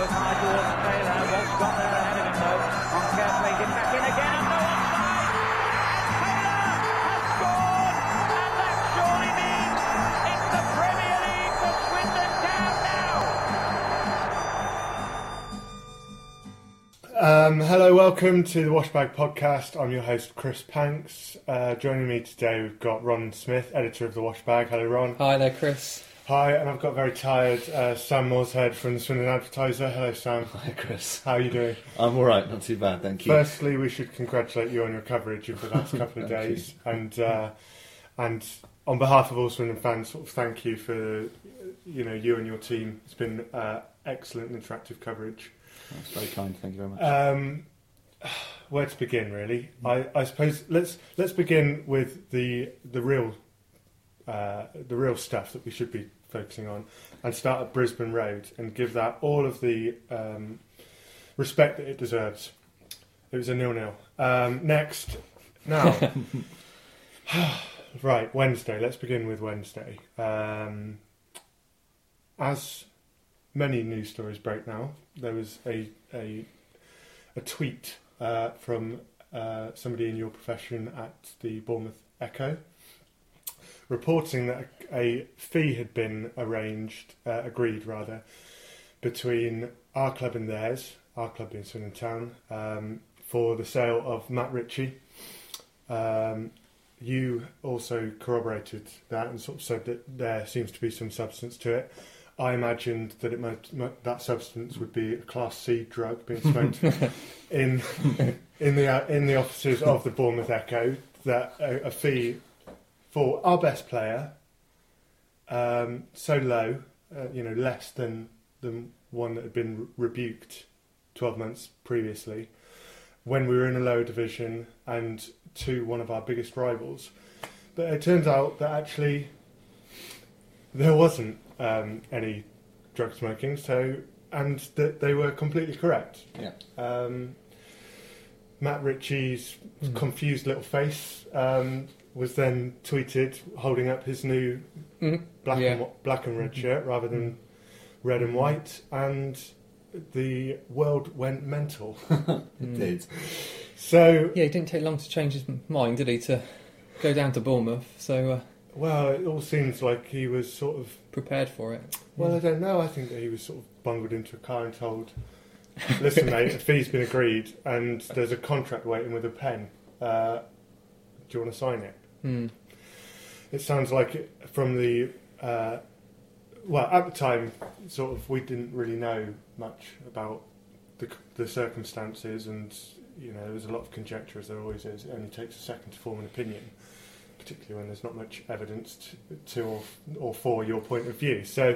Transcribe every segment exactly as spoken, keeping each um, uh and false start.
goes high towards Taylor. Walsh got there ahead of him though. On care plays it back in again and no offside. And Taylor has scored. And that surely means it's the Premier League for Swindon Town now. Um, hello, welcome to the Washbag Podcast. I'm your host, Chris Panks. Uh, joining me today, we've got Ron Smith, editor of the Washbag. Hello, Ron. Hi there, Chris. Hi, and I've got very tired uh, Sam Morshead from the Swindon Advertiser. Hello, Sam. Hi, Chris. How are you doing? I'm all right, not too bad, thank you. Firstly, we should congratulate you on your coverage of the last couple of days, and uh, and on behalf of all Swindon fans, sort of thank you for you know you and your team. It's been uh, excellent and interactive coverage. That's very kind, thank you very much. Um, where to begin, really? I, I suppose let's let's begin with the the real uh, the real stuff that we should be focusing on, and start at Brisbane Road and give that all of the um, respect that it deserves. It was a nil-nil. Um, next, now, right, Wednesday. Let's begin with Wednesday. Um, as many news stories break now, there was a a, a tweet uh, from uh, somebody in your profession at the Bournemouth Echo, reporting that a, a fee had been arranged, uh, agreed rather, between our club and theirs, our club being Swindon Town, um, for the sale of Matt Ritchie. Um, you also corroborated that and sort of said that there seems to be some substance to it. I imagined that it might, might, that substance would be a Class C drug being smoked in in the uh, in the offices of the Bournemouth Echo. That a, a fee for our best player, um, so low, uh, you know, less than the one that had been re- rebuked twelve months previously, when we were in a lower division and to one of our biggest rivals. But it turns out that actually there wasn't um, any drug smoking, so and that they were completely correct. Yeah. Um, Matt Ritchie's Mm. confused little face um, was then tweeted holding up his new Mm. black Yeah. and wa- black and red shirt rather than red and white, and the world went mental. It did. So, Yeah, he didn't take long to change his mind, did he, to go down to Bournemouth, so uh, well, it all seems like he was sort of. prepared for it. Well, I don't know. I think that he was sort of bungled into a car and told, "Listen, mate, a fee's been agreed, and there's a contract waiting with a pen. Uh, do you want to sign it?" Mm. It sounds like it, from the uh, well, at the time, sort of, we didn't really know much about the the circumstances, and you know, there was a lot of conjecture, as there always is. It only takes a second to form an opinion, particularly when there's not much evidence to, to or, or for your point of view. So,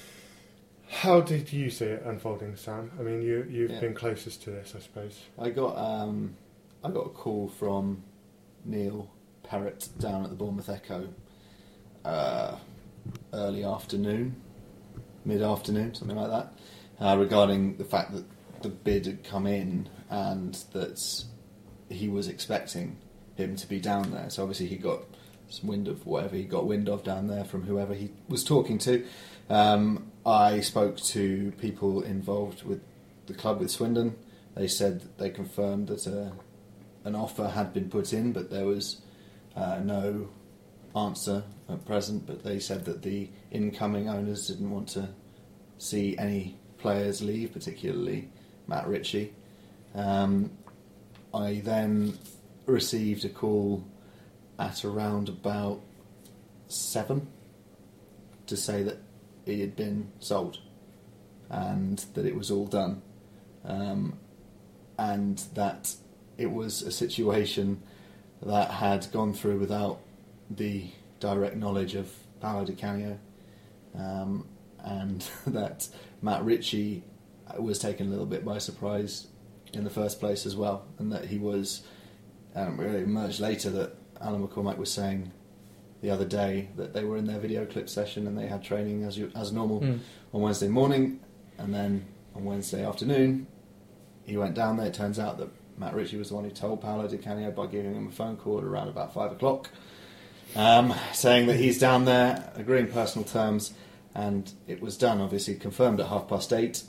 how did you see it unfolding, Sam? I mean, you you've Yeah. been closest to this, I suppose. I got um, I got a call from Neil Perrott down at the Bournemouth Echo uh, early afternoon, mid-afternoon, something like that, uh, regarding the fact that the bid had come in and that he was expecting him to be down there. So obviously he got some wind of whatever he got wind of down there from whoever he was talking to. Um, I spoke to people involved with the club, with Swindon. They said that they confirmed that uh, an offer had been put in, but there was uh, no answer at present. But they said that the incoming owners didn't want to see any players leave, particularly Matt Ritchie. Um, I then received a call at around about seven to say that it had been sold and that it was all done, um, and that it was a situation that had gone through without the direct knowledge of Paolo Di Canio, um, and that Matt Ritchie was taken a little bit by surprise in the first place as well, and that he was um, really emerged later that Alan McCormack was saying the other day that they were in their video clip session and they had training as you, as normal Mm. on Wednesday morning, and then on Wednesday afternoon he went down there. It turns out that Matt Ritchie was the one who told Paolo Di Canio by giving him a phone call at around about five o'clock, um, saying that he's down there, agreeing personal terms, and it was done, obviously confirmed at half past eight.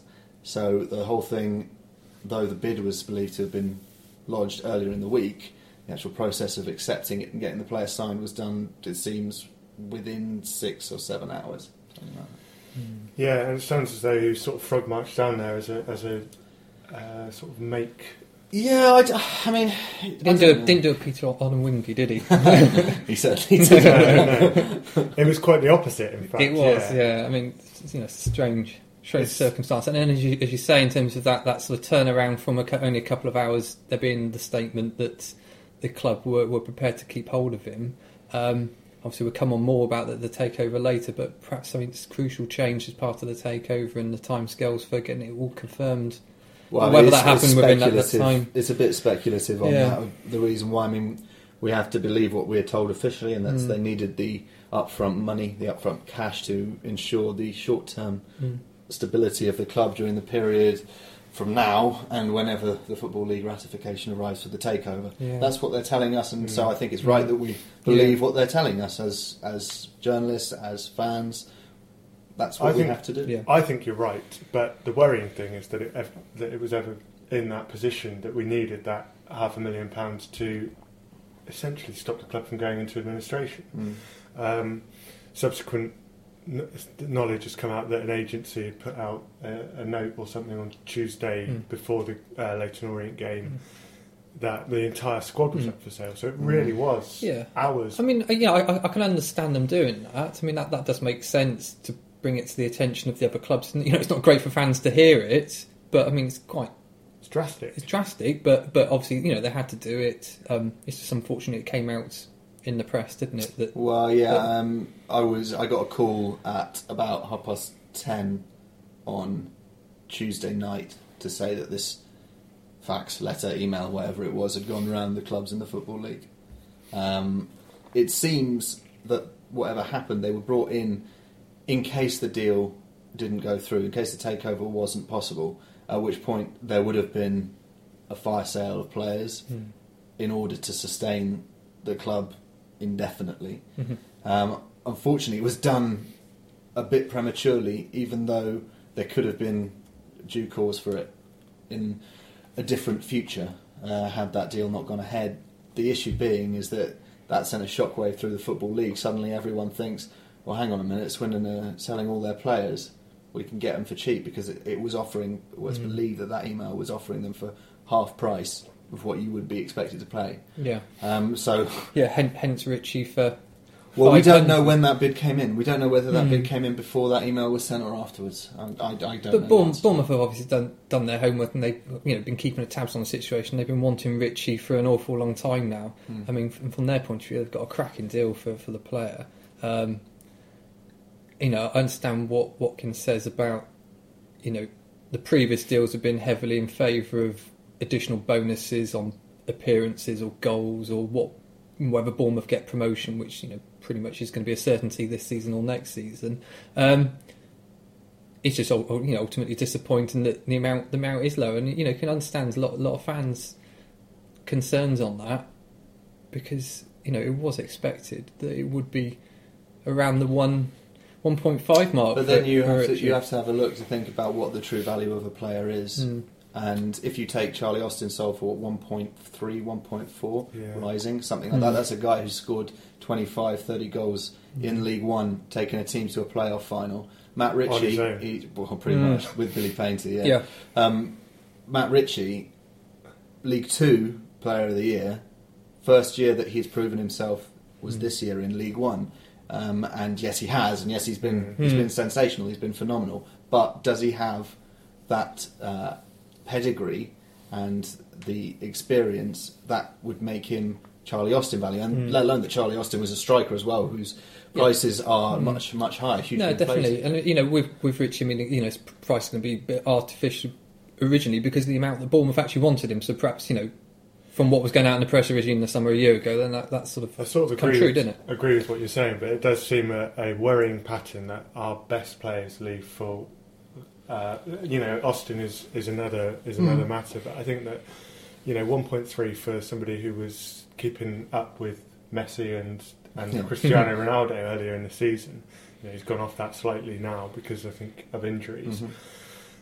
So the whole thing, though the bid was believed to have been lodged earlier in the week, the actual process of accepting it and getting the player signed was done, it seems, within six or seven hours. Something like that. Mm. Yeah, and it sounds as though he sort of frog marched down there as a as a uh, sort of make. Yeah, I, d- I mean, He didn't do, a, didn't do a Peter Odemwingie, did he? he certainly did. no, no. It was quite the opposite, in fact. It was, yeah. yeah. I mean, it's, you know, strange, strange It's- circumstance. And then, as you, as you say, in terms of that, that sort of turnaround from a, cou- only a couple of hours, there being the statement that the club were, were prepared to keep hold of him. Um, obviously, we'll come on more about the, the takeover later, but perhaps something that's crucial change as part of the takeover and the timescales for getting it all confirmed. Well, whether it's- that happened it's within that, that speculative. time. It's a bit speculative on Yeah. that. The reason why, I mean, we have to believe what we're told officially, and that's Mm. they needed the upfront money, the upfront cash to ensure the short-term Mm. stability of the club during the period from now and whenever the Football League ratification arrives for the takeover. Yeah. That's what they're telling us, and Mm. so I think it's right that we believe Yeah. what they're telling us as as journalists, as fans. That's what I we think- have to do. Yeah. I think you're right, but the worrying thing is that it ev- that it was ever in that position that we needed that half a million pounds to essentially stop the club from going into administration. Mm. Um, subsequent kn- knowledge has come out that an agency had put out a, a note or something on Tuesday Mm. before the uh, Leyton Orient game that the entire squad was Mm. up for sale. So it really was Yeah. hours. I mean, uh, yeah, I, I can understand them doing that. I mean, that, that does make sense to bring it to the attention of the other clubs. And, you know, it's not great for fans to hear it, but I mean, it's quite It's drastic. it's drastic. But but obviously, you know, they had to do it. Um, it's just unfortunate it came out in the press, didn't it? That Well, yeah, But- um, I was. I got a call at about half past ten on Tuesday night to say that this fax, letter, email, whatever it was, had gone around the clubs in the Football League. Um, it seems that whatever happened, they were brought in in case the deal didn't go through, in case the takeover wasn't possible. At which point there would have been a fire sale of players Mm. in order to sustain the club indefinitely. Mhm. Um, unfortunately, it was done a bit prematurely, even though there could have been due cause for it in a different future uh, had that deal not gone ahead. The issue being is that that sent a shockwave through the Football League. Suddenly everyone thinks, well, hang on a minute, Swindon are selling all their players. We can get them for cheap because it, it was offering, it was Mm. believed that that email was offering them for half price of what you would be expected to pay. yeah, Um, so yeah. Hen- hence Ritchie for. Well, we don't five know hundred. when that bid came in. We don't know whether that Mm. bid came in before that email was sent or afterwards. I, I, I don't know. But Bournemouth, that. Bournemouth have obviously done done their homework and they've you know been keeping a tabs on the situation. They've been wanting Ritchie for an awful long time now. Mm. I mean, from, from their point of view, they've got a cracking deal for, for the player. Um, you know, I understand what Watkins says about you know the previous deals have been heavily in favour of additional bonuses on appearances or goals or what whether Bournemouth get promotion, which you know pretty much is going to be a certainty this season or next season. Um, it's just ul- you know ultimately disappointing that the amount the amount is low, and you know you can understand a lot a lot of fans' concerns on that because you know it was expected that it would be around the one one point five mark. But then for- you for have to Ritchie. you have to have a look to think about what the true value of a player is. Mm. And if you take Charlie Austin sold for one point three, one point four, Yeah. rising, something like Mm. that, that's a guy who scored twenty-five, thirty goals in Mm. League One, taking a team to a playoff final. Matt On his Ritchie, own. he, well, pretty Mm. much, with Billy Painter, yeah. Yeah. Um, Matt Ritchie, League Two Player of the Year, first year that he's proven himself was Mm. this year in League One. Um, and yes, he has, and yes, he's been Mm. he's Mm. been sensational. He's been phenomenal. But does he have that uh, pedigree and the experience that would make him Charlie Austin value? And Mm. let alone that Charlie Austin was a striker as well, whose Yeah. prices are Mm. much much higher. Hugely No, definitely, inflated. and you know, with with Ritchie, I mean, you know, his price is going to be a bit artificial originally because of the amount that Bournemouth actually wanted him. So perhaps you know, from what was going out in the press originally in the summer a year ago, then that, that sort of I sort of come agree, true, with, didn't it? agree with what you're saying, but it does seem a, a worrying pattern that our best players leave for. Uh, you know, Austin is, is another is another Mm. matter, but I think that you know one point three for somebody who was keeping up with Messi and and Yeah. Cristiano Ronaldo earlier in the season. You know, he's gone off that slightly now because I think of injuries. Mhm.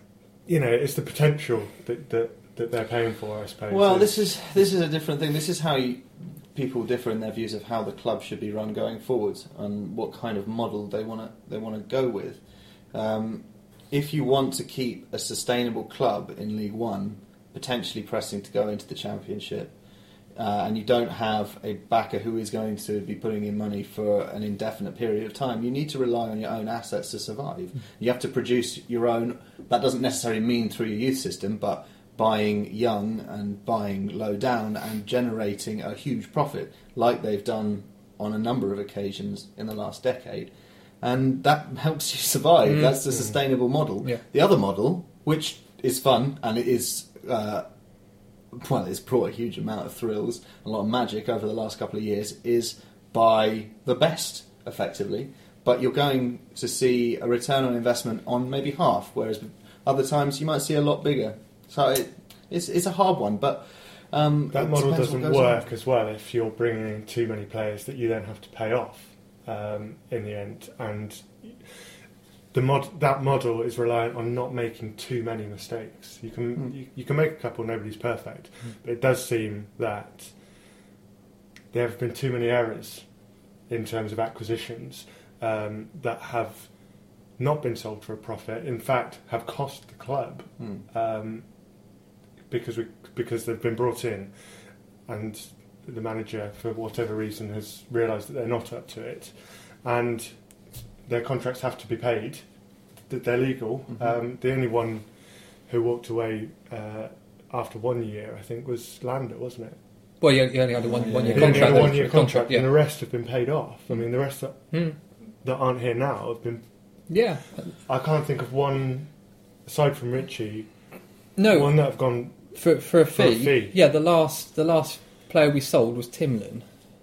you know, it's the potential that, that, that they're paying for, I suppose. Well, It's- this is this is a different thing. This is how you, people differ in their views of how the club should be run going forwards and what kind of model they want to they want to go with. Um, if you want to keep a sustainable club in League One, potentially pressing to go into the Championship, uh, and you don't have a backer who is going to be putting in money for an indefinite period of time, you need to rely on your own assets to survive. You have to produce your own. That doesn't necessarily mean through your youth system, but buying young and buying low down and generating a huge profit like they've done on a number of occasions in the last decade. And that helps you survive. Mm. That's the sustainable model. Yeah. The other model, which is fun and it is, uh, well, it's brought a huge amount of thrills, a lot of magic over the last couple of years, is buy the best, effectively. But you're going to see a return on investment on maybe half, whereas other times you might see a lot bigger. So it, it's it's a hard one, but um, that it model depends what doesn't goes work on. as well if you're bringing in too many players that you then have to pay off um, in the end. And the mod that model is reliant on not making too many mistakes. You can Mm. you, you can make a couple. Nobody's perfect, but it does seem that there have been too many errors in terms of acquisitions um, that have not been sold for a profit. In fact, have cost the club. Mm. Um, because we because they've been brought in and the manager for whatever reason has realised that they're not up to it and their contracts have to be paid, that they're legal. Mm-hmm. Um, the only one who walked away uh, after one year, I think, was Lander, wasn't it? Well, you you only had a one, one year He only contract. had a then, one year contract, contract yeah. and the rest have been paid off. I mean, the rest that, Mm. that aren't here now have been... Yeah. I can't think of one, aside from Richie, No, one that have gone... for for a For a fee. fee. Yeah, the last the last player we sold was Timlin.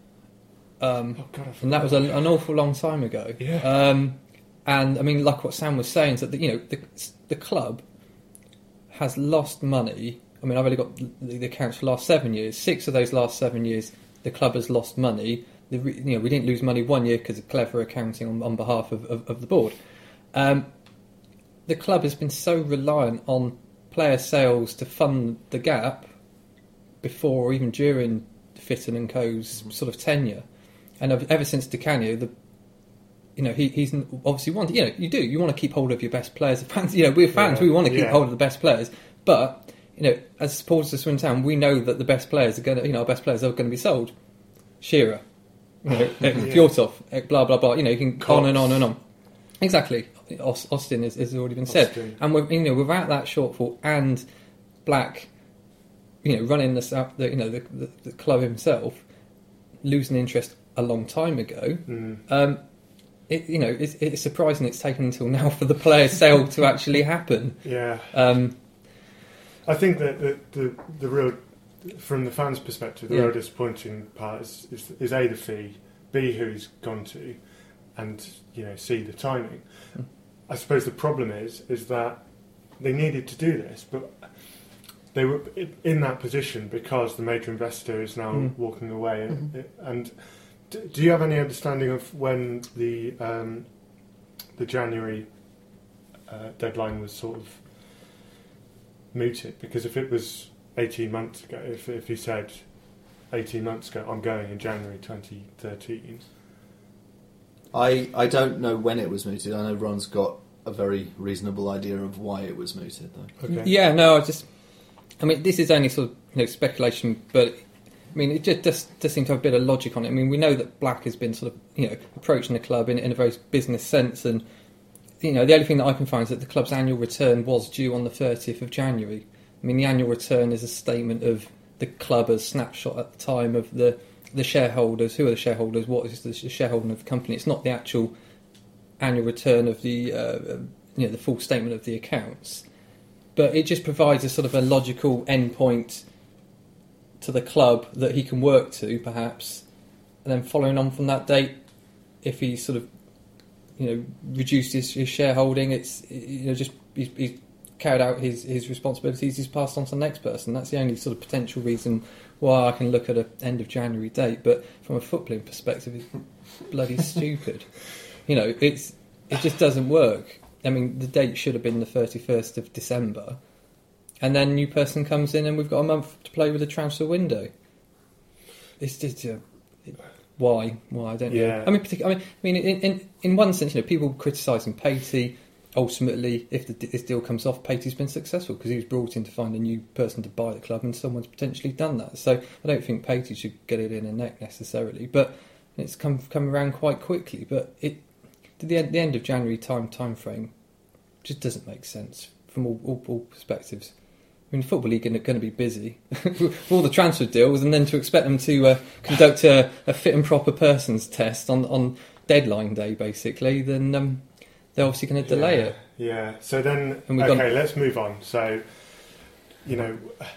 Um, Oh, God, I and that was a, forgot. an awful long time ago. Yeah. Um, and I mean, like what Sam was saying, is that the, you know the the club has lost money. I mean, I've only got the, the accounts for the last seven years. Six of those last seven years, the club has lost money. The, re- you know, we didn't lose money one year because of clever accounting on, on behalf of, of, of the board. Um, the club has been so reliant on player sales to fund the gap before or even during Fitton and Co.'s sort of tenure, and ever since Di Canio, the you know he, he's obviously wanted. You know, you do you want to keep hold of your best players. Fans, you know, we're fans. Yeah, we want to keep yeah. hold of the best players, but you know, as supporters of Swindon Town, we know that the best players are going to, you know, our best players are going to be sold. Shearer, you know, Fjortov, blah blah blah. You know, you can go on and on and on. Exactly. Aus- Austin has, has already been said, Austin. and we're, you know, without that shortfall and Black, you know, running the, sou- the you know the, the, the club himself, losing interest a long time ago. Mm. Um, it, you know, it's, it's surprising it's taken until now for the player sale to actually happen. Yeah. Um, I think that the, the, the real, from the fans' perspective, the Yeah. real disappointing part is, is, is A, the fee, B, who he's gone to, and, you know, C, the timing. Mm. I suppose the problem is, is that they needed to do this, but they were i- in that position because the major investor is now Mm. walking away. And, and d- do you have any understanding of when the um, the January uh, deadline was sort of mooted? Because if it was eighteen months ago, if if he said eighteen months ago, I'm going in January twenty thirteen. I, I don't know when it was mooted. I know Ron's got a very reasonable idea of why it was mooted, though. Okay. Yeah, no, I just, I mean, this is only sort of you know speculation, but I mean, it just does, does seem to have a bit of logic on it. I mean, we know that Black has been sort of you know approaching the club in, in a very business sense, and you know the only thing that I can find is that the club's annual return was due on the thirtieth of January. I mean, the annual return is a statement of the club as snapshot at the time of the the shareholders. Who are the shareholders? What is the shareholding of the company? It's not the actual annual return of the uh, you know the full statement of the accounts, but it just provides a sort of a logical endpoint to the club that he can work to, perhaps, and then following on from that date, if he sort of you know reduced his, his shareholding, it's you know just he's, he's carried out his, his responsibilities, he's passed on to the next person. That's the only sort of potential reason why I can look at an end of January date. But from a footballing perspective, it's bloody stupid. You know, it's it just doesn't work. I mean, the date should have been the thirty-first of December, and then new person comes in, and we've got a month to play with the transfer window. It's just uh, why, why I don't know. Yeah. I mean, partic- I mean, I mean, in, in in one sense, you know, people criticising Patey. Ultimately, if the, this deal comes off, Patey's been successful because he was brought in to find a new person to buy the club, and someone's potentially done that. So I don't think Patey should get it in a neck necessarily, but it's come come around quite quickly. But it to the end, the end of January time time frame just doesn't make sense from all, all, all perspectives. I mean, the Football League are going to be busy with all the transfer deals, and then to expect them to uh, conduct a, a fit and proper persons test on, on deadline day, basically, then um, they're obviously going to delay yeah, it. Yeah. So then, And we've okay, gone- let's move on. So, you know,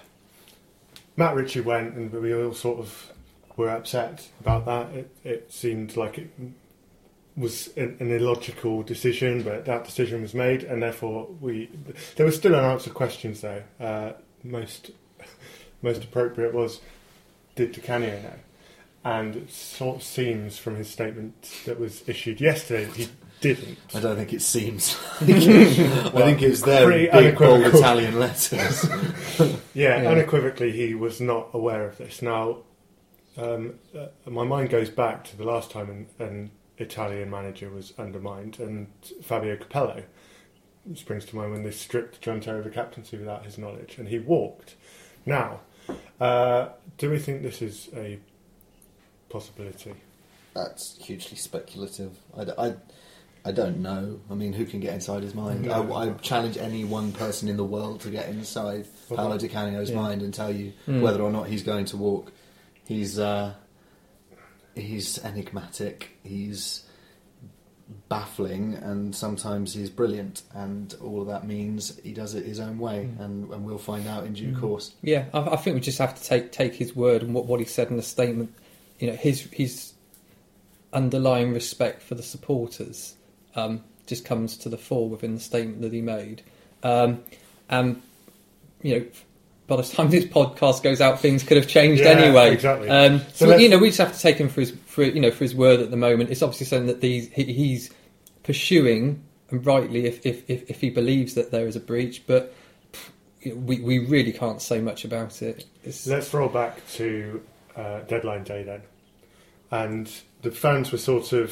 Matt Ritchie went, and we all sort of were upset about that. It, it seemed like it was an, an illogical decision, but that decision was made, and therefore we. There were still unanswered questions, though. Uh, most most appropriate was, did Di Canio know? And it sort of seems from his statement that was issued yesterday that he didn't. I don't think it seems. I think it's there pretty in big, bold unequivocal. Italian letters. Yeah, Yeah. unequivocally, he was not aware of this. Now, um, uh, my mind goes back to the last time an, an Italian manager was undermined, and Fabio Capello springs to mind when they stripped John Terry of the captaincy without his knowledge, and he walked. Now, uh, do we think this is a possibility? That's hugely speculative. I, d- I, I don't know. I mean, who can get inside his mind? No. I, I challenge any one person in the world to get inside Well, Paolo Di Canio's yeah. mind and tell you Mm. whether or not he's going to walk. He's uh, he's enigmatic. He's baffling, and sometimes he's brilliant. And all of that means he does it his own way, Mm. and, and we'll find out in due Mm. course. Yeah, I, I think we just have to take take his word and what, what he said in the statement. You know, his his underlying respect for the supporters um, just comes to the fore within the statement that he made. Um, and you know, by the time this podcast goes out, things could have changed Yeah, anyway. exactly. Um, So so let's- you know, we just have to take him for his for you know for his word at the moment. It's obviously something that these he, he's pursuing, and rightly, if, if if if he believes that there is a breach, but. pff, We we really can't say much about it. It's, Let's roll back to uh, deadline day then. And the fans were sort of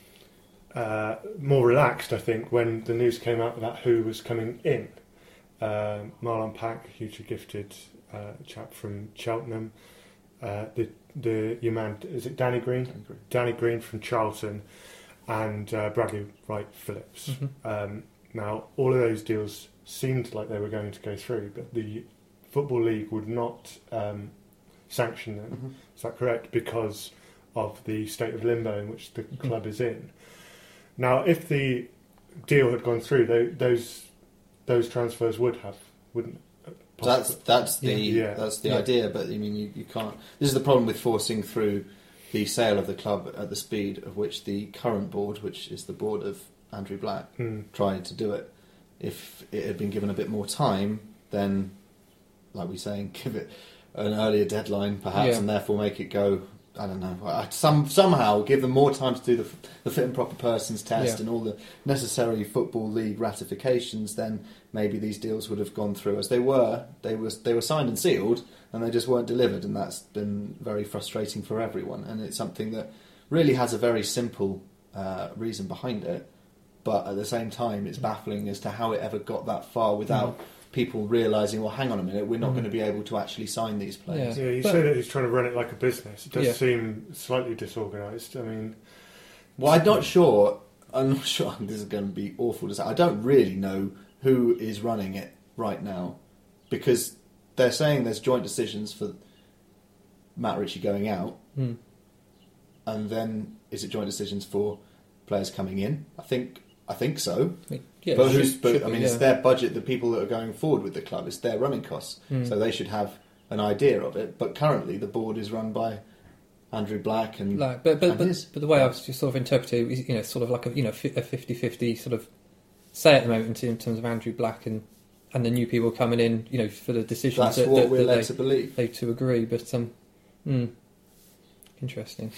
uh, more relaxed, I think, when the news came out about who was coming in. Um, Marlon Pack, hugely gifted uh, chap from Cheltenham. Uh, the the your man, is it Danny Green? Danny Green. Danny Green from Charlton, and uh, Bradley Wright Phillips. Mhm. Um, now, all of those deals seemed like they were going to go through, but the Football League would not um, sanction them. Mhm. Is that correct? Because of the state of limbo in which the Mhm. club is in. Now, if the deal had gone through, tho- those those transfers would have, wouldn't. uh, That's possibly- that's the Yeah. that's the Yeah. idea. But I mean, you, you can't. This is the problem with forcing through the sale of the club at the speed of which the current board, which is the board of Andrew Black, Hmm. tried to do it. If it had been given a bit more time, then, like we saying, give it an earlier deadline, perhaps, Yeah. and therefore make it go. I don't know. I- Some somehow give them more time to do the, the fit and proper persons test Yeah. and all the necessary football league ratifications. Then maybe these deals would have gone through as they were. They was they were signed and sealed, and they just weren't delivered, and that's been very frustrating for everyone. And it's something that really has a very simple uh, reason behind it, but at the same time, it's baffling as to how it ever got that far without people realising, well, hang on a minute, we're not Mhm. going to be able to actually sign these players. Yeah. Yeah, you But- say that he's trying to run it like a business. It does Yeah. seem slightly disorganised. I mean, Well, I'm not sure. I'm not sure. This is going to be awful to say. I don't really know who is running it right now, because they're saying there's joint decisions for Matt Ritchie going out, Hmm. and then is it joint decisions for players coming in? I think. I think so. I mean, yeah, but it who's? should- But should I be, mean, yeah. it's their budget. The people that are going forward with the club, it's their running costs, Hmm. so they should have an idea of it. But currently, the board is run by Andrew Black and. Like, but but and but, his- but the way I've just sort of interpreted it is, you know, sort of like a you know fi- a fifty-fifty sort of say at the moment in terms of Andrew Black and and the new people coming in, you know, for the decisions That's that, what that, we're that led they, to believe. they to agree. But um, mm, Interesting.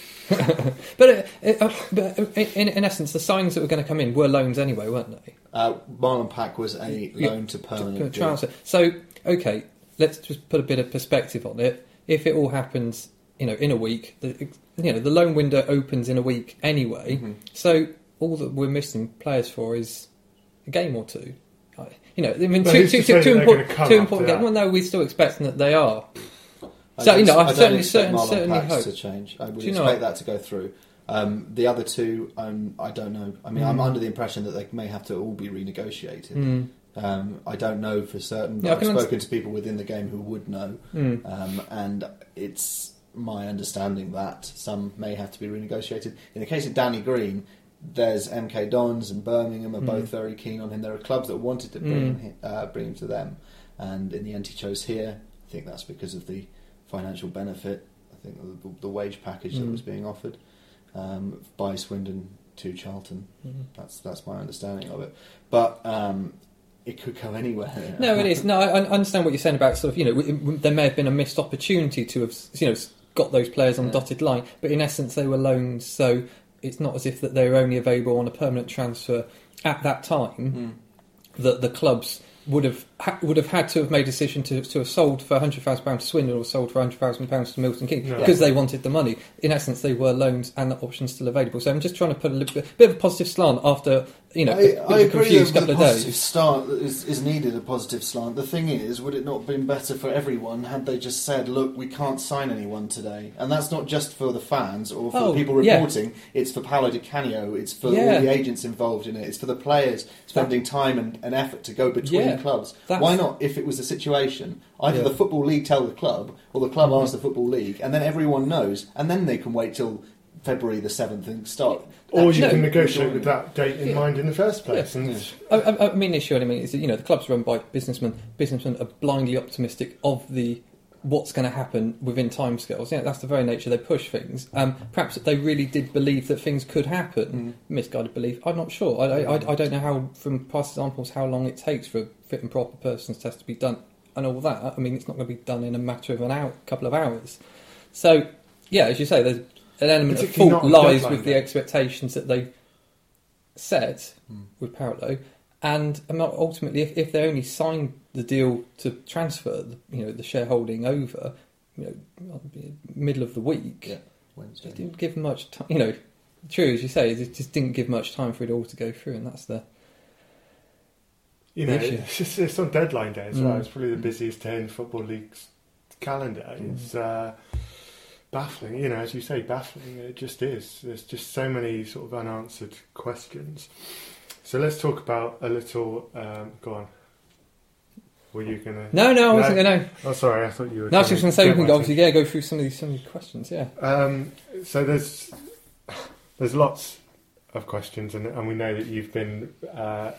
but uh, uh, but in, in essence, the signings that were going to come in were loans anyway, weren't they? Uh, Marlon Pack was a loan to permanent deal. Transfer. So, okay, let's just put a bit of perspective on it. If it all happens, you know, in a week, the, you know, the loan window opens in a week anyway. Mm-hmm. So all that we're missing players for is a game or two. You know, I mean, But two, who's two, to two, say two that they're important, gonna come two after important that? games. Well, no, we're still expecting that they are. I So, don't you know, ex- I I don't certainly, expect certainly, Marlon certainly Packs hope. to change. I would Do you know expect what? that to go through. Um, the other two, um, I don't know. I mean, I'm Mm. under the impression that they may have to all be renegotiated. Mm. Um, I don't know for certain, but Yeah, I I've can spoken to people within the game who would know, Mm. um, and it's my understanding that some may have to be renegotiated. In the case of Danny Green, there's M K Dons and Birmingham are Mm. both very keen on him. There are clubs that wanted to bring him, uh, bring him to them, and in the end he chose here. I think that's because of the financial benefit. I think the, the wage package that Mm. was being offered um, by Swindon to Charlton. Mm. That's that's my understanding of it. But um, it could go anywhere. No, it is. No, I I understand what you're saying about sort of, you know, w- w- there may have been a missed opportunity to have, you know, got those players on the Yeah. dotted line, but in essence they were loans, so it's not as if that they were only available on a permanent transfer at that time. Mm. That the clubs would have ha- would have had to have made a decision to, to have sold for one hundred thousand pounds to Swindon or sold for one hundred thousand pounds to Milton Keynes No. because they wanted the money. In essence, they were loans and that option still available. So I'm just trying to put a little bit, bit of a positive slant after, you know, I, a bit I of a agree confused that couple the of positive days. start is, is needed, a positive slant. The thing is, would it not have been better for everyone had they just said, look, we can't sign anyone today? And that's not just for the fans or for Oh, the people yeah. reporting, it's for Paolo Di Canio, it's for Yeah. all the agents involved in it, it's for the players spending time and, and effort to go between Yeah. clubs. That's- Why not, if it was a situation, either Yeah. the Football League tell the club or the club Mhm. asks the Football League, and then everyone knows, and then they can wait till February the seventh and start. Or you No. can negotiate with that date in Yeah. mind in the first place. Yeah. And Yeah. I, I, I mean, the issue I mean is that, you know, the club's run by businessmen. Businessmen are blindly optimistic of the what's going to happen within timescales. Yeah, that's the very nature they push things. Um, perhaps they really did believe that things could happen. Mm. Misguided belief. I'm not sure. I, I, I don't know how, from past examples, how long it takes for a fit and proper person's test to be done and all that. I mean, it's not going to be done in a matter of an hour, couple of hours. So, yeah, as you say, there's an element of Particularly fault not on lies deadline with the day. expectations that they set Mm. with Paolo, and um, ultimately, if, if they only signed the deal to transfer, the, you know, the shareholding over, you know, middle of the week, Yeah, Wednesday. it didn't give much time. You know, true as you say, it just didn't give much time for it all to go through, and that's the you know, issue. it's, just, it's on deadline day as well. Mm. It's probably the busiest day in the Football League's calendar. Mm. It's uh, baffling, you know, as you say, baffling. It just is. There's just so many sort of unanswered questions. So let's talk about a little. Um, go on. Were you gonna? no, no, I wasn't No. going to. Oh, sorry. I thought you were. No, I was just going to say we get can my go, obviously, yeah, go through some of these some of these questions. Yeah, Um, so there's there's lots of questions, and, and we know that you've been uh,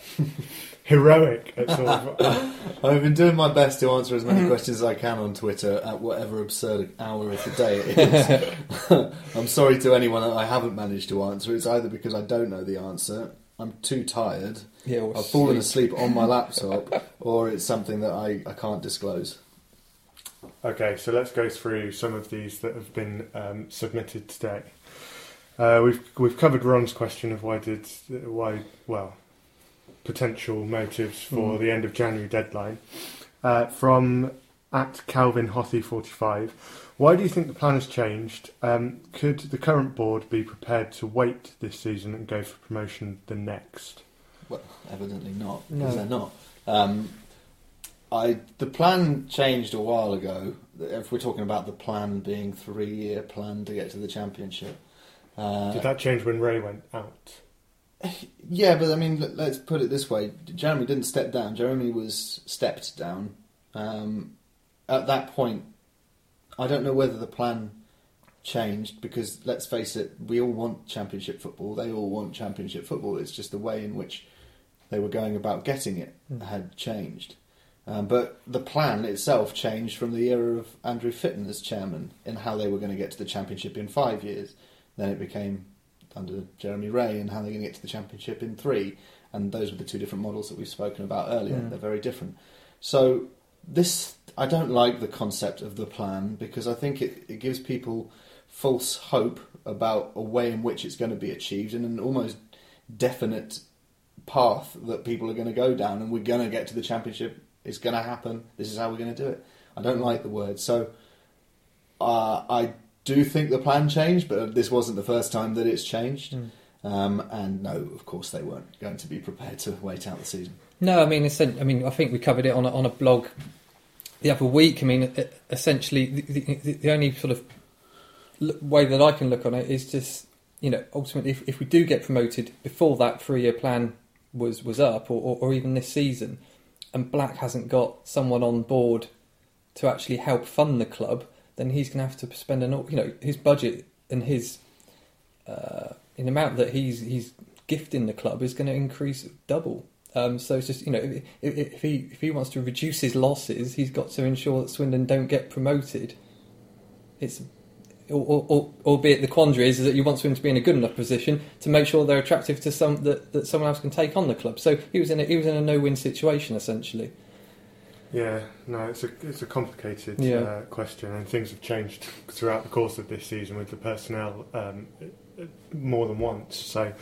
heroic at sort of. I've been doing my best to answer as many questions as I can on Twitter at whatever absurd hour of the day it is. I'm sorry to anyone that I haven't managed to answer. It's either because I don't know the answer, I'm too tired, yeah. Or I've fallen sleep. asleep on my laptop, or it's something that I, I can't disclose. Okay, so let's go through some of these that have been um, submitted today. Uh, we've we've covered Ron's question of why did why well potential motives for Mm. the end of January deadline. Uh, from at Calvin Hothy forty-five, why do you think the plan has changed? Um, could the current board be prepared to wait this season and go for promotion the next? Well, evidently not, No. because they're not. Um, I the plan changed a while ago. If we're talking about the plan being three-year plan to get to the championship. Uh, Did that change when Ray went out? Yeah, but I mean, let- let's put it this way: Jeremy didn't step down. Jeremy was stepped down. Um, at that point, I don't know whether the plan changed because, let's face it, we all want Championship football. They all want Championship football. It's just the way in which they were going about getting it Mm. had changed. Um, but the plan itself changed from the era of Andrew Fitton as chairman in how they were going to get to the Championship in five years. Then it became under Jeremy Ray and how they're going to get to the Championship in three. And those were the two different models that we've spoken about earlier. Mm. They're very different. So this, I don't like the concept of the plan because I think it, it gives people false hope about a way in which it's going to be achieved and an almost definite path that people are going to go down, and we're going to get to the Championship. It's going to happen. This is how we're going to do it. I don't like the word. So uh, I do think the plan changed, but this wasn't the first time that it's changed. Mm. Um, and no, of course they weren't going to be prepared to wait out the season. No, I mean, I mean, I think we covered it on a, on a blog the other week. I mean, essentially, the, the, the only sort of way that I can look on it is just, you know, ultimately, if, if we do get promoted before that three-year plan was, was up, or, or, or even this season, and Black hasn't got someone on board to actually help fund the club, then he's going to have to spend an, you know, his budget and his uh, in the amount that he's he's gifting the club is going to increase double. Um, so it's just, you know, if, if he if he wants to reduce his losses, he's got to ensure that Swindon don't get promoted. It's Or, or, albeit the quandary is, is that you want them to be in a good enough position to make sure they're attractive to some that, that someone else can take on the club. So he was in a, he was in a no-win situation essentially. Yeah, no, it's a it's a complicated yeah. uh, question, and things have changed throughout the course of this season with the personnel um, more than once. So,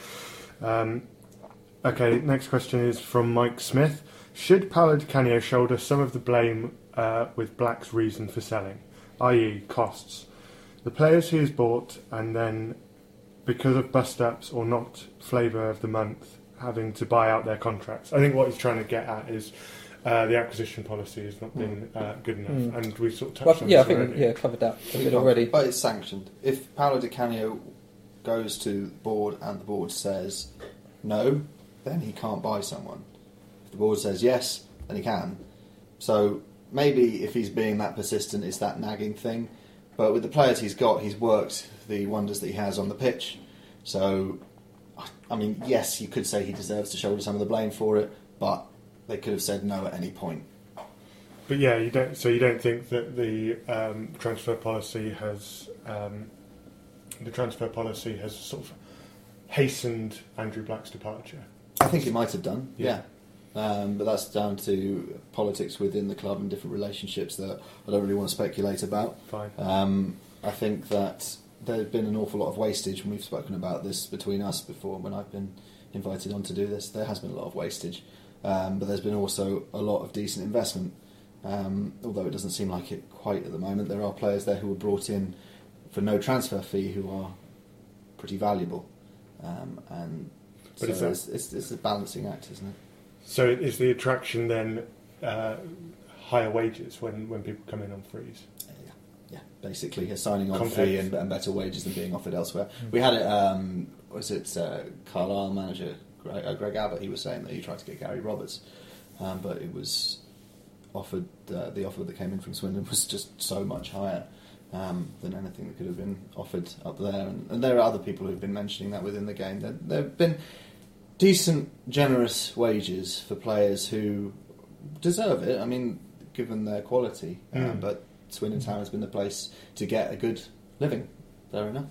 um, okay, next question is from Mike Smith. Should Paolo Di Canio shoulder some of the blame uh, with Black's reason for selling, that is, costs? The players he has bought, and then, because of bust-ups or not flavour of the month, having to buy out their contracts. I think what he's trying to get at is uh, the acquisition policy has not been uh, good enough, mm. and we sort of touched well, on yeah, this I think already. we yeah, covered that a bit already. But it's sanctioned. If Paolo Di Canio goes to the board and the board says no, then he can't buy someone. If the board says yes, then he can. So maybe if he's being that persistent, it's that nagging thing. But with the players he's got, he's worked the wonders that he has on the pitch. So, I mean, yes, you could say he deserves to shoulder some of the blame for it, but they could have said no at any point. But yeah, you don't. So you don't think that the um, transfer policy has um, the transfer policy has sort of hastened Andrew Black's departure? I think it might have done. Yeah. Yeah. Um, but that's down to politics within the club and different relationships that I don't really want to speculate about. Fine. Um, I think that there's been an awful lot of wastage, and we've spoken about this between us before when I've been invited on to do this. There has been a lot of wastage, um, but there's been also a lot of decent investment. Um, although it doesn't seem like it quite at the moment, there are players there who were brought in for no transfer fee who are pretty valuable. Um, and But so is that- it's, it's, it's a balancing act, isn't it? So is the attraction then uh, higher wages when, when people come in on frees? Yeah, yeah. Basically, a signing on Context. fee and, and better wages than being offered elsewhere. Mm. We had it. Um, was it uh, Carlisle manager Greg, uh, Greg Abbott? He was saying that he tried to get Gary Roberts, um, but it was offered. Uh, the offer that came in from Swindon was just so much higher um, than anything that could have been offered up there. And, and there are other people who've been mentioning that within the game. There, there have been decent, generous wages for players who deserve it. I mean, given their quality, mm. uh, but Swindon Town has been the place to get a good living. Fair enough.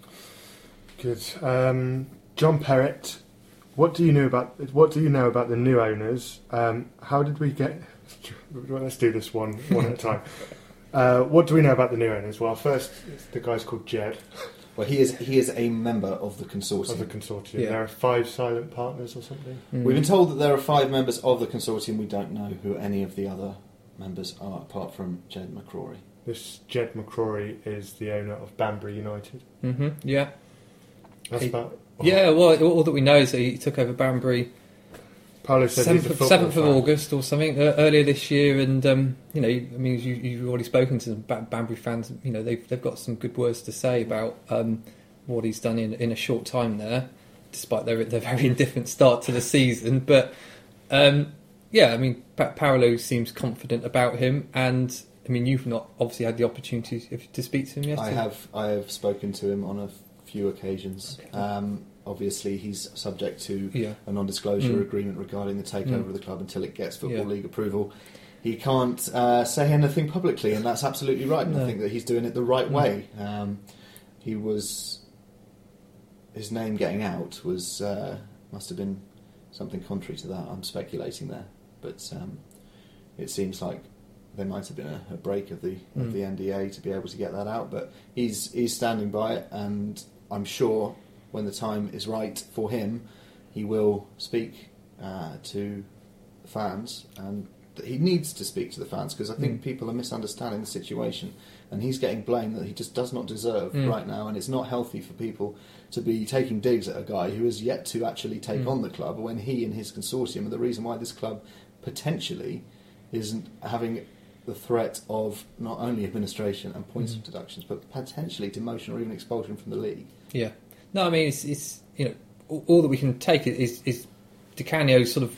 Good. Um, John Perrett, what do you know about what do you know about the new owners? Um, how did we get? Well, let's do this one one at a time. Uh, what do we know about the new owners? Well, first, the guy's called Jed. Well, he is he is a member of the consortium. Of the consortium. Yeah. There are five silent partners or something. Mm. We've been told that there are five members of the consortium. We don't know who any of the other members are, apart from Jed McCrory. This Jed McCrory is the owner of Banbury United. Mm-hmm. Yeah. That's He- about... Oh, Yeah, well, all that we know is that he took over Banbury Paolo said he's a seventh football seventh of fan. August or something uh, earlier this year, and um, you know, I mean, you, you've already spoken to some Ba- Banbury fans. You know, they've they've got some good words to say about um, what he's done in in a short time there, despite their their very indifferent start to the season. But um, yeah, I mean, pa- Paolo seems confident about him, and I mean, you've not obviously had the opportunity to, to speak to him yet. I have I have spoken to him on a few occasions. Okay. Um, obviously, he's subject to Yeah. a non-disclosure Mm. agreement regarding the takeover Mm. of the club until it gets Football Yeah. League approval. He can't uh, say anything publicly, and that's absolutely right. And No. I think that he's doing it the right Mm. way. Um, he was his name getting out was uh, must have been something contrary to that. I'm speculating there, but um, it seems like there might have been a, a break of the Mm. of the N D A to be able to get that out, but he's he's standing by it, and I'm sure when the time is right for him, he will speak uh, to the fans, and he needs to speak to the fans because I think Mm. people are misunderstanding the situation, and he's getting blame that he just does not deserve Mm. right now, and it's not healthy for people to be taking digs at a guy who has yet to actually take Mm. on the club when he and his consortium are the reason why this club potentially isn't having the threat of not only administration and points Mm. deductions, but potentially demotion or even expulsion from the league. Yeah. No, I mean, it's, it's you know, all, all that we can take is, is Di Canio's sort of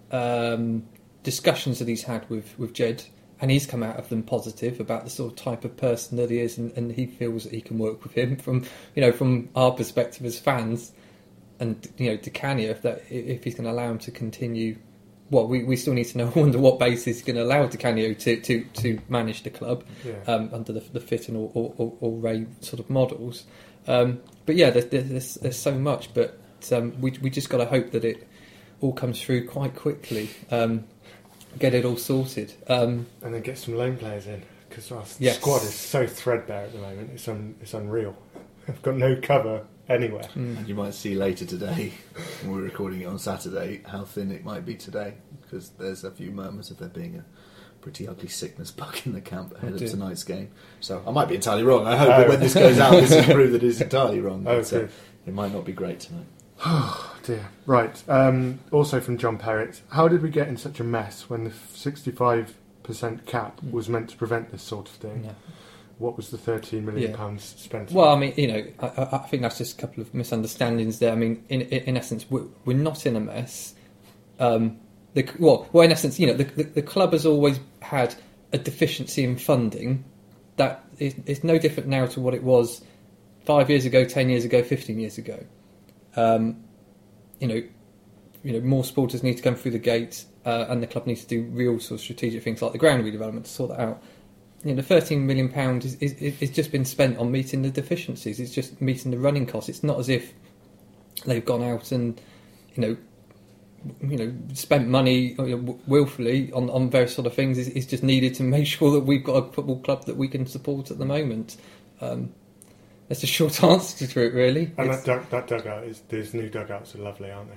um, discussions that he's had with, with Jed, and he's come out of them positive about the sort of type of person that he is, and, and he feels that he can work with him from, you know, from our perspective as fans, and, you know, Di Canio, if, that, if he's going to allow him to continue, well, we, we still need to know under what basis he's going to allow Di Canio to, to, to manage the club Yeah. um, under the, the Fitton or, or, or, or Ray sort of models. Um, but yeah, there's, there's, there's so much, but um, we we just got to hope that it all comes through quite quickly, um, get it all sorted. Um, And then get some loan players in, because our Yes. squad is so threadbare at the moment. It's un, it's unreal. I've got no cover anywhere. mm, And you might see later today, when we're recording it on Saturday, how thin it might be today, because there's a few murmurs of there being a pretty ugly sickness bug in the camp ahead Oh, of dear. tonight's game. So I might be entirely wrong. I hope Oh. that when this goes out, this is proof that it's entirely wrong. Oh, But, uh, good. it might not be great tonight. Oh dear. Right. Um, also from John Perrott, how did we get in such a mess when the sixty-five percent cap was meant to prevent this sort of thing? yeah. What was the thirteen million Yeah. pounds spent? Well, I mean, you know, I, I I think that's just a couple of misunderstandings there. I mean, in in, in essence, we're, we're not in a mess. Um, the well, well, in essence, you know, the, the, the club has always had a deficiency in funding. That is, is no different now to what it was five years ago, ten years ago, fifteen years ago. Um, you know, you know, more supporters need to come through the gate, uh, and the club needs to do real sort of strategic things like the ground redevelopment to sort that out. You know, the thirteen million pounds is, is, is just been spent on meeting the deficiencies. It's just meeting the running costs. It's not as if they've gone out and, you know, you know, spent money you know, willfully on, on various sort of things. It's, it's just needed to make sure that we've got a football club that we can support at the moment. Um, that's a short answer to it, really. And It's- that, dug, that dugout is these new dugouts are lovely, aren't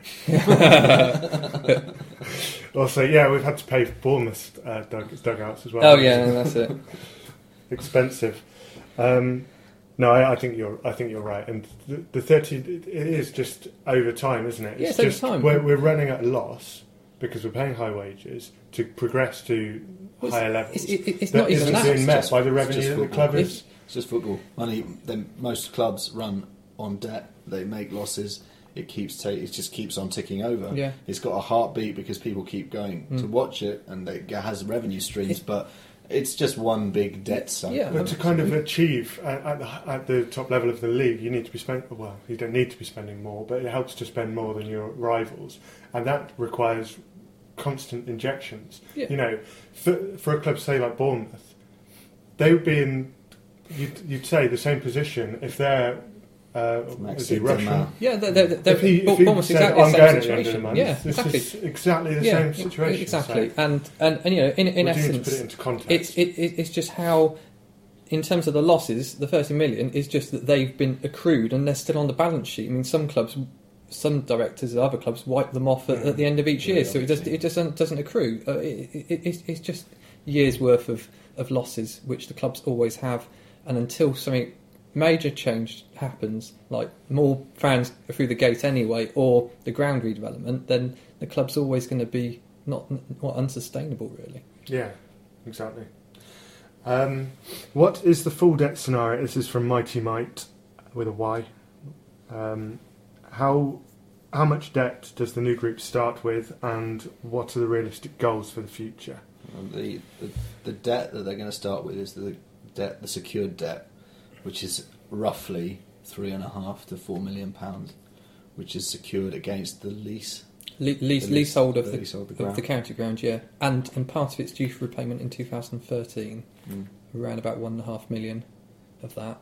they? Also, yeah, we've had to pay for Bournemouth uh, dug, dugouts as well. oh yeah, that's it. Expensive. Um, no, I, I think you're. I think you're right. And the, the thirty, it is just over time, isn't it? Yeah, it's over just time. We're, we're running at a loss because we're paying high wages to progress to Well, higher levels. It's, it, it's that not even isn't that. being It's met just- by the it's revenue just that the football. club is. It's just football. Money. Then most clubs run on debt. They make losses. It keeps. Ta- it just keeps on ticking over. Yeah. It's got a heartbeat because people keep going to Mm. watch it, and it has revenue streams. It's- but it's just one big debt cycle. Yeah, But to kind of achieve at, at, the, at the top level of the league, you need to be spending. Well, you don't need to be spending more, but it helps to spend more than your rivals, and that requires constant injections. Yeah. You know, for, for a club say like Bournemouth, they would be in. You'd, you'd say the same position if they're. Uh, Max is he Sid Russian? Demar. Yeah, they're, they're, they're, If he, if he Bournemouth said, exactly I'm the going same at the end of the situation. month, Yeah, this exactly. is exactly the yeah, same situation. Exactly, So and, and and you know, in in we do need to essence, put it into context. it's it, it, it's just how, in terms of the losses, the thirty million is just that they've been accrued and they're still on the balance sheet. I mean, some clubs, some directors of other clubs wipe them off at, at the end of each year, Yeah, so it just it just doesn't, doesn't accrue. Uh, it, it, it's, it's just years worth of, of losses which the clubs always have, and until something major change happens, like more fans through the gate anyway, or the ground redevelopment, then the club's always going to be not, not unsustainable, really. Yeah, exactly. Um, what is the full debt scenario? This is from Mighty Might with a Y. Um, how how much debt does the new group start with, and what are the realistic goals for the future? And The, the the debt that they're going to start with is the debt, the secured debt, which is roughly three and a half to four million pounds, which is secured against the lease. Le- lease, The lease- leasehold of the the, leasehold of of the the, ground. county ground, yeah, and and part of it's due for repayment in two thousand thirteen, Mm. around about one and a half million of that.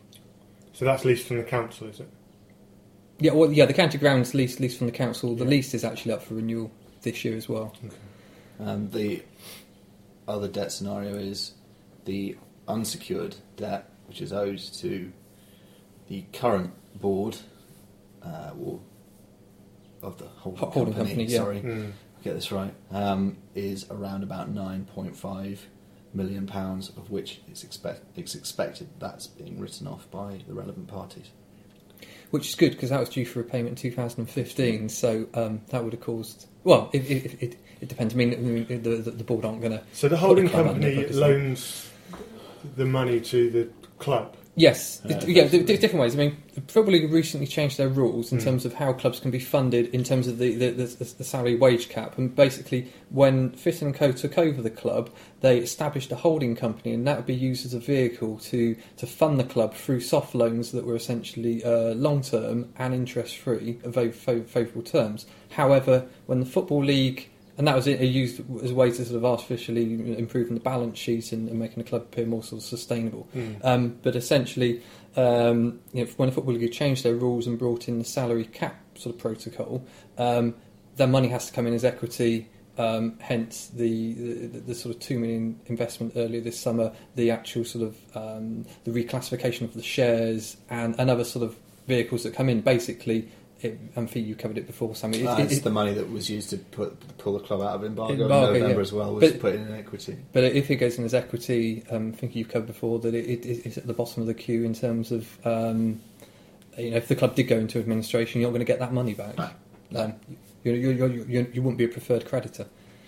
So that's leased from the council, is it? Yeah, well, yeah, the county grounds lease lease from the council. The Yeah. lease is actually up for renewal this year as well. And the other debt scenario is the unsecured debt, which is owed to the current board uh, or of the holding, Holding company, company, yeah. sorry, Mm. I'll get this right, um, is around about nine point five million pounds, of which it's, expect, it's expected that's being written off by the relevant parties. Which is good because that was due for repayment in two thousand fifteen. So um, that would have caused. Well, it, it, it, it depends. I mean, I mean the, the, the board aren't going to. So the holding club company under, obviously. loans the money to the club. Yes, Uh, it- yeah, th- th- different ways. I mean, the Football League recently changed their rules in Mm. terms of how clubs can be funded in terms of the, the, the, the salary wage cap. And basically, when Fitton and Co took over the club, they established a holding company, and that would be used as a vehicle to, to fund the club through soft loans that were essentially uh, long term and interest free, at very fav- favourable terms. However, when the Football League and that was it, used as a way to sort of artificially improving the balance sheet and, and making the club appear more sort of sustainable. Mm. Um, but essentially, um, you know, when the Football League changed their rules and brought in the salary cap sort of protocol, um, their money has to come in as equity. Um, hence the, the the sort of two million investment earlier this summer, the actual sort of um, the reclassification of the shares and, and other sort of vehicles that come in. Basically, it, and Fee, you covered it before, Sammy. It, Uh, it, it's it, the money that was used to put, pull the club out of embargo, Embargo, in November yeah. as well, was But- put in equity. But if it goes in as equity, um, I think you've covered before that it, it, it's at the bottom of the queue in terms of, um, you know, if the club did go into administration, you're not going to get that money back. No. No. Um, you, you, you, you, you wouldn't be a preferred creditor.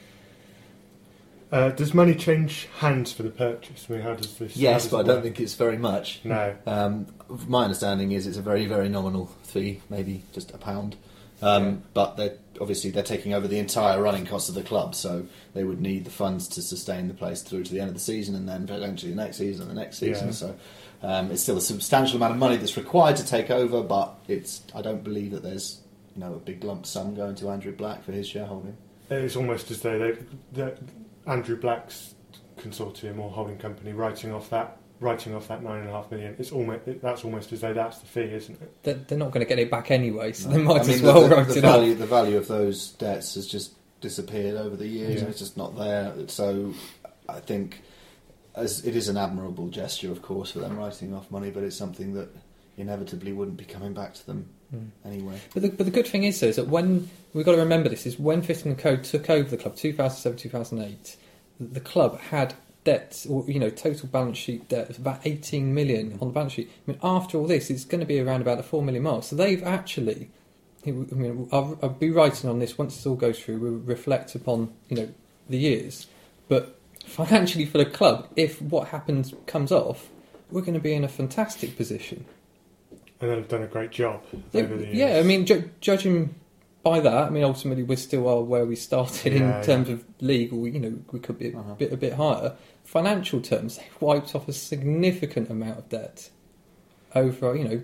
Uh, does money change hands for the purchase? I mean, how does this? how Yes, does but I it don't work? think it's very much. No. Um, my understanding is it's a very, very nominal fee, maybe just a pound. Um, Yeah. But they're, obviously they're taking over the entire running costs of the club, so they would need the funds to sustain the place through to the end of the season and then eventually the next season and the next season. Yeah. So um, it's still a substantial amount of money that's required to take over, but it's I don't believe that there's you know a big lump sum going to Andrew Black for his shareholding. It's almost as though they, the Andrew Black's consortium or holding company writing off that writing off that nine and a half million. It's almost that's almost as though that's the fee, isn't it? They're, they're not going to get it back anyway, so No. they might I mean, as well the, the, write the it value, off. The value of those debts has just disappeared over the years, Yeah. and it's just not there. So I think as it is an admirable gesture, of course, for them writing off money, but it's something that inevitably wouldn't be coming back to them Mm. anyway. But the, but the good thing is, though, is that when we've got to remember this is when Fitton and Co took over the club, two thousand seven, two thousand eight, the club had debt, or you know, total balance sheet debt of about eighteen million on the balance sheet. I mean, after all this, it's going to be around about the four million mark. So they've actually, I mean, I'll, I'll be writing on this once this all goes through. We'll reflect upon you know the years, but financially for the club, if what happens comes off, we're going to be in a fantastic position. And they've done a great job Yeah, over the years. yeah, I mean, ju- judging by that, I mean, ultimately we still are where we started Yeah, in terms yeah. of league. Or, you know, we could be a Uh-huh. bit a bit higher. Financial terms, they've wiped off a significant amount of debt over. You know,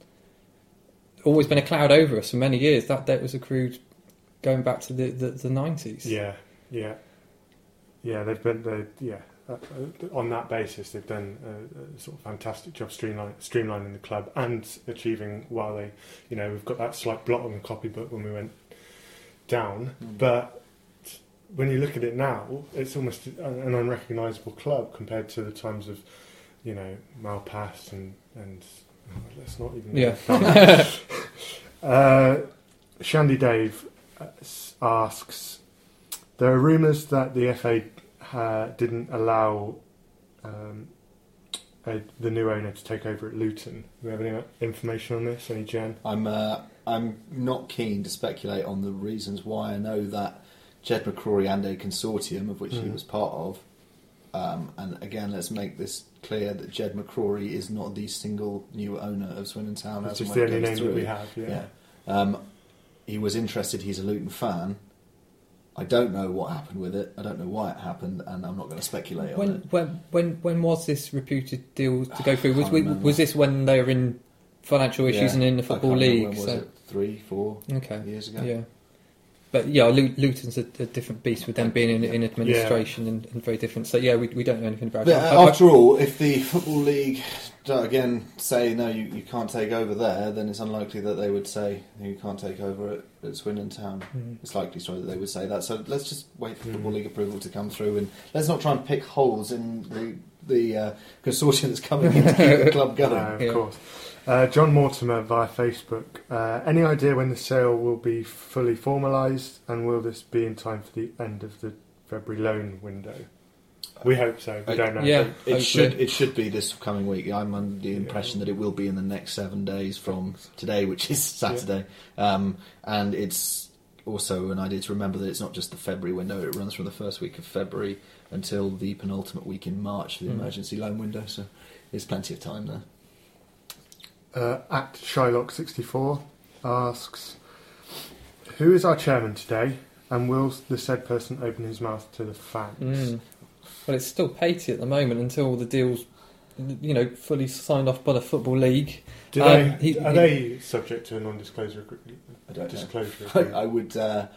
always been a cloud over us for many years. That debt was accrued going back to the the, the nineties. Yeah, yeah, yeah. They've been, they, yeah. Uh, uh, on that basis, they've done a, a sort of fantastic job streamlining, streamlining the club and achieving. While they, you know, we've got that slight blot on the copybook when we went down, Mm. but when you look at it now, it's almost an an unrecognisable club compared to the times of, you know, Malpass and and oh, let's not even. Yeah. uh, Shandy Dave asks, there are rumours that the F A uh, didn't allow um, a, the new owner to take over at Luton. Do we have any information on this? Any Jen? I'm uh, I'm not keen to speculate on the reasons why. I know that Jed McCrory and a consortium of which he Mm. was part of. Um, and again, let's make this clear that Jed McCrory is not the single new owner of Swindon Town. It's as just and the when only it goes name that through. we have. Yeah. Yeah. Um, he was interested. He's a Luton fan. I don't know what happened with it. I don't know why it happened, and I'm not going to speculate on When it. when when when was this reputed deal to go through? Was Can't we, remember. was this when they were in financial issues Yeah. and in the I football can't remember league? When was So it? Three, four okay, years ago. yeah. But yeah, Lu- Luton's a, a different beast with them being in, in administration and, and very different. So yeah, we, we don't know anything about But it. uh, I- I- after all, if the Football League again say no, you, you can't take over there, then it's unlikely that they would say you can't take over at, at Swindon Town. Mm. It's likely, sorry, that they would say that. So let's just wait for Mm. Football League approval to come through, and let's not try and pick holes in the the uh, consortium that's coming in to keep the club going. No, of Yeah. course. Uh, John Mortimer via Facebook. Uh, any idea when the sale will be fully formalised, and will this be in time for the end of the February loan window? We hope so. We Uh, don't know. yeah. It Hopefully. should it should be this coming week. I'm under the impression that it will be in the next seven days from today, which is Saturday. Um, and it's also an idea to remember that it's not just the February window. It runs from the first week of February until the penultimate week in March for the Mm. emergency loan window. So there's plenty of time there. Uh, at Shylock sixty-four asks, who is our chairman today, and will the said person open his mouth to the fans? Mm. Well, it's still Patey at the moment until the deal's, you know, fully signed off by the Football League. Do Um, they, he- are he- they subject to a non-disclosure agreement? I don't know. Disclosure I, agreement? I would. Uh,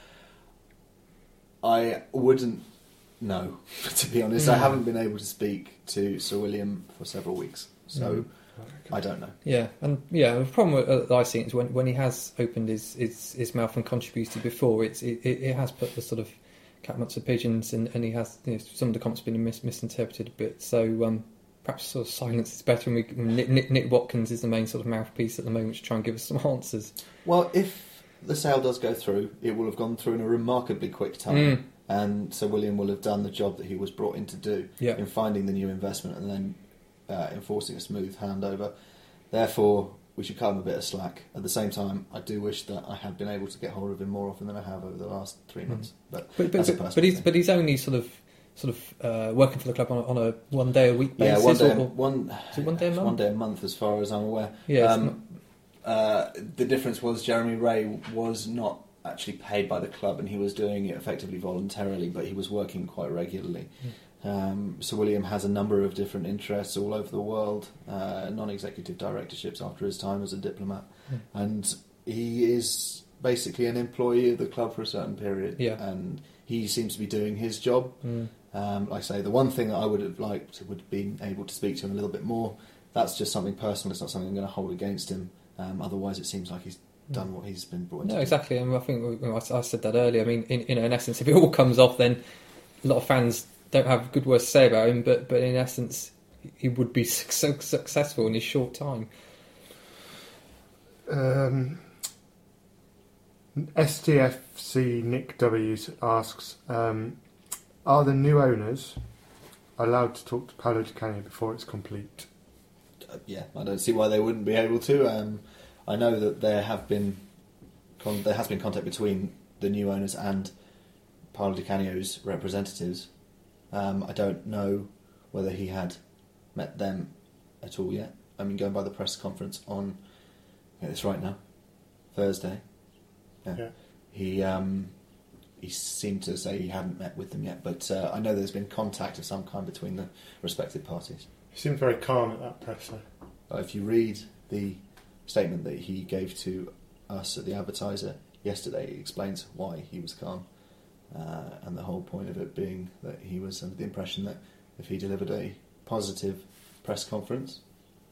I wouldn't know, to be honest. I Mm. haven't been able to speak to Sir William for several weeks, so Mm. I don't know. Yeah, and yeah, the problem with, uh, that I see is when when he has opened his his, his mouth and contributed before, it's it, it, it has put the sort of cat amongst the pigeons, and, and he has, you know, some of the comments have been mis- misinterpreted a bit. So um, perhaps sort of silence is better. And we, Nick, Nick, Nick Watkins is the main sort of mouthpiece at the moment to try and give us some answers. Well, if the sale does go through, it will have gone through in a remarkably quick time. Mm. And Sir William will have done the job that he was brought in to do Yeah. in finding the new investment and then uh, enforcing a smooth handover. Therefore, we should cut him a bit of slack. At the same time, I do wish that I had been able to get hold of him more often than I have over the last three months. But, But but, that's a but, personal but he's thing. but he's only sort of sort of uh, working for the club on a, on a one day a week Yeah, basis. one day, or, or, one, is it one day a month? one day a month, as far as I'm aware. Yeah, it's Um, uh, the difference was Jeremy Ray was not actually paid by the club, and he was doing it effectively voluntarily, but he was working quite regularly. Um, Sir William has a number of different interests all over the world, uh, non-executive directorships after his time as a diplomat, Mm. and he is basically an employee of the club for a certain period, Yeah. and he seems to be doing his job. Mm. Um, like I say, the one thing that I would have liked would have been able to speak to him a little bit more. That's just something personal. It's not something I'm going to hold against him. Um, otherwise, it seems like he's done what he's been brought in to No, do. exactly. And I think you know, I, I said that earlier. I mean, in, you know, in essence, if it all comes off, then a lot of fans don't have good words to say about him. But but in essence, he would be so successful in his short time. Um, S T F C Nick W asks, um, are the new owners allowed to talk to Paolo Di Canio before it's complete? Uh, yeah, I don't see why they wouldn't be able to. Um, I know that there have been con- there has been contact between the new owners and Paolo Di Canio's representatives. Um, I don't know whether he had met them at all yet. I mean, going by the press conference on, yeah, it's right now, Thursday. Yeah. Yeah. He um, he seemed to say he hadn't met with them yet, but uh, I know there's been contact of some kind between the respective parties. He seemed very calm at that presser. Uh, if you read the statement that he gave to us at the Advertiser yesterday, it explains why he was calm, uh, and the whole point of it being that he was under the impression that if he delivered a positive press conference,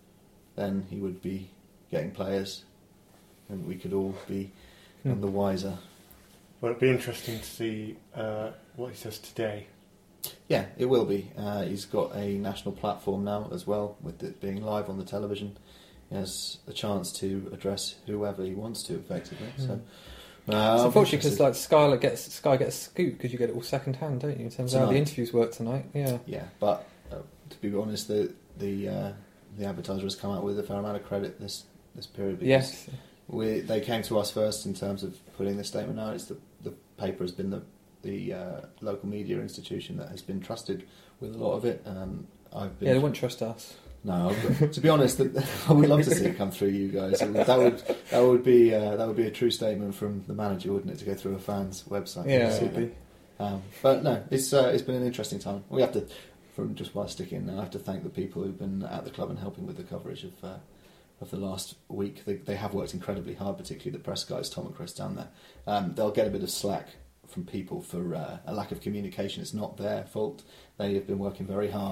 then he would be getting players, and we could all be none the wiser. Well, it'd be interesting to see uh, what he says today. Yeah, it will be. Uh, he's got a national platform now as well, with it being live on the television. He has a chance to address whoever he wants to, effectively. So, uh, It's I'm unfortunate because interested. like Sky gets Sky gets scooped because you get it all second hand, don't you? In terms of how the Tonight. interviews work tonight. Yeah. Yeah, but uh, to be honest, the the uh, the Advertiser has come out with a fair amount of credit this this period because Yes. we they came to us first in terms of putting this statement out. It's the the paper has been the the uh, local media institution that has been trusted with a lot of it. Um, I've been Yeah, they wouldn't trust us. No, but to be honest, I would love to see it come through you guys. It would- That would that would be uh, that would be a true statement from the manager, wouldn't it, to go through a fan's website? Yeah, it would be. Um, but no, it's uh, it's been an interesting time. We have to, from just while sticking, I have to thank the people who've been at the club and helping with the coverage of uh, of the last week. They, they have worked incredibly hard, particularly the press guys, Tom and Chris down there. Um, they'll get a bit of slack from people for uh, a lack of communication. It's not their fault. They have been working very hard.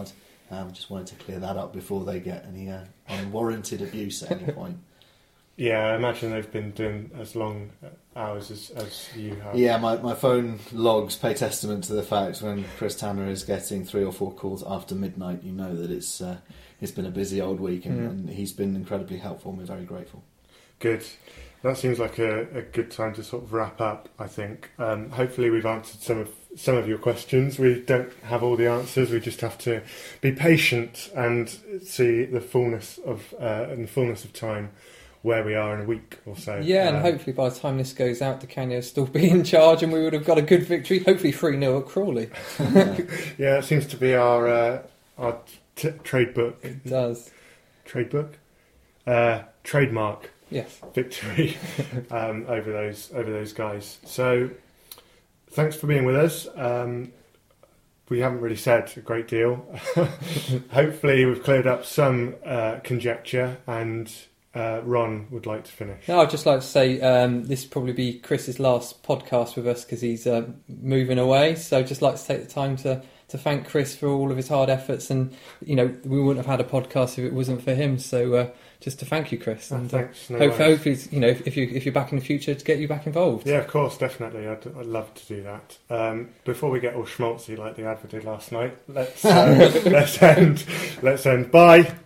Um, just wanted to clear that up before they get any uh, unwarranted abuse at any point. Yeah, I imagine they've been doing as long hours as, as you have. Yeah, my, my phone logs pay testament to the fact when Chris Tanner is getting three or four calls after midnight, you know that it's uh, it's been a busy old week, and, mm. and he's been incredibly helpful, and we're very grateful. Good. That seems like a, a good time to sort of wrap up, I think. Um, hopefully we've answered some of some of your questions. We don't have all the answers. We just have to be patient and see the fullness of uh, in the fullness of time where we are in a week or so. Yeah, and um, hopefully by the time this goes out, Di Canio will still be in charge and we would have got a good victory, hopefully three nil at Crawley. Yeah, it seems to be our uh, our t- trade book. It does. Trade book? Uh, trademark. Yes. Victory um, over those over those guys. So thanks for being with us. Um, we haven't really said a great deal. Hopefully we've cleared up some uh, conjecture, and Uh, Ron would like to finish. No, I'd just like to say um, this will probably be Chris's last podcast with us because he's uh, moving away. So I'd just like to take the time to, to thank Chris for all of his hard efforts. And, you know, we wouldn't have had a podcast if it wasn't for him. So uh, just to thank you, Chris. Oh, and thanks. Uh, no hope, hopefully, you know, if, you, if you're back in the future, to get you back involved. Yeah, of course, definitely. I'd, I'd love to do that. Um, before we get all schmaltzy like the advert did last night, let's, uh, let's end. Let's end. Bye.